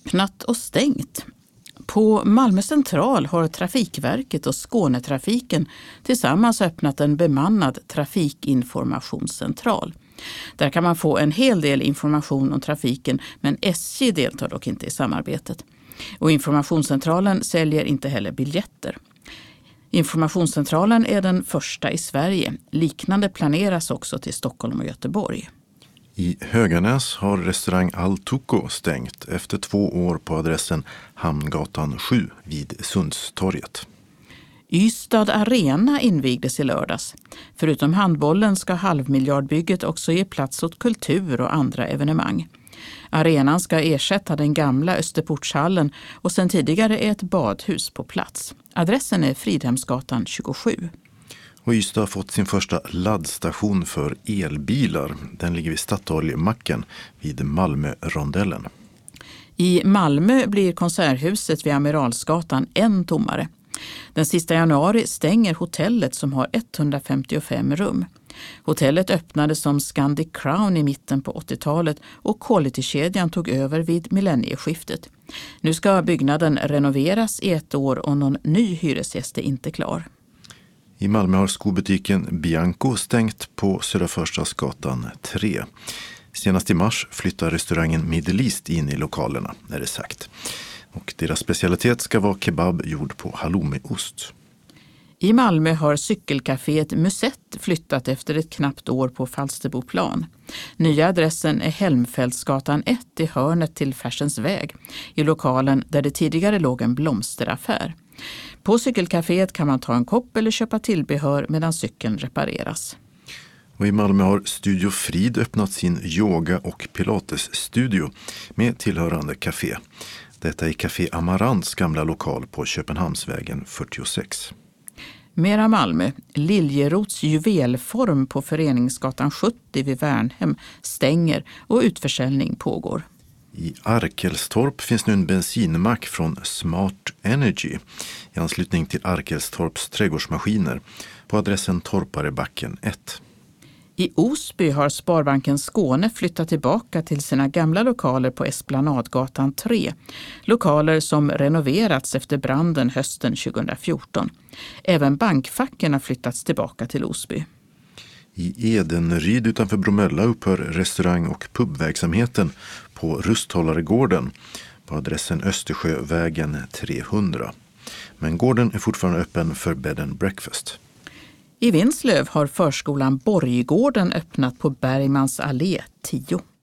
öppnat och stängt. På Malmö central har Trafikverket och Skånetrafiken tillsammans öppnat en bemannad trafikinformationscentral. Där kan man få en hel del information om trafiken, men SJ deltar dock inte i samarbetet. Och informationscentralen säljer inte heller biljetter. Informationscentralen är den första i Sverige. Liknande planeras också till Stockholm och Göteborg. I Höganäs har restaurang Al Tuco stängt efter 2 år på adressen Hamngatan 7 vid Sundstorget. Ystad Arena invigdes i lördags. Förutom handbollen ska halvmiljardbygget också ge plats åt kultur och andra evenemang. Arenan ska ersätta den gamla Österportshallen och sedan tidigare är ett badhus på plats. Adressen är Fridhemsgatan 27. Och Ystad har fått sin första laddstation för elbilar. Den ligger vid Statoilmacken vid Malmörondellen. I Malmö blir konserthuset vid Amiralsgatan än tommare. Den sista januari stänger hotellet som har 155 rum. Hotellet öppnade som Scandic Crown i mitten på 80-talet och Quality-kedjan tog över vid millennieskiftet. Nu ska byggnaden renoveras i 1 år och någon ny hyresgäst är inte klar. I Malmö har skobutiken Bianco stängt på Södra Förstadsgatan 3. Senast i mars flyttar restaurangen Middle East in i lokalerna, är det sagt. Och deras specialitet ska vara kebab gjord på halloumiost. I Malmö har cykelcaféet Musett flyttat efter ett knappt år på Falsterboplan. Nya adressen är Helmfältsgatan 1 i hörnet till Färsens väg, i lokalen där det tidigare låg en blomsteraffär. På cykelcaféet kan man ta en kopp eller köpa tillbehör medan cykeln repareras. Och i Malmö har Studio Frid öppnat sin yoga- och pilatesstudio med tillhörande café. Detta är Café Amarants gamla lokal på Köpenhamnsvägen 46. Mera Malmö, Liljerots juvelform på Föreningsgatan 70 vid Värnhem stänger och utförsäljning pågår. I Arkelstorp finns nu en bensinmack från Smart Energy i anslutning till Arkelstorps trädgårdsmaskiner på adressen Torparebacken 1. I Osby har Sparbanken Skåne flyttat tillbaka till sina gamla lokaler på Esplanadgatan 3. Lokaler som renoverats efter branden hösten 2014. Även bankfacken har flyttats tillbaka till Osby. I Edenryd utanför Bromölla upphör restaurang- och pubverksamheten på Rusthållaregården på adressen Östersjövägen 300. Men gården är fortfarande öppen för bed and breakfast. I Vinslöv har förskolan Borggården öppnat på Bergmans allé 10.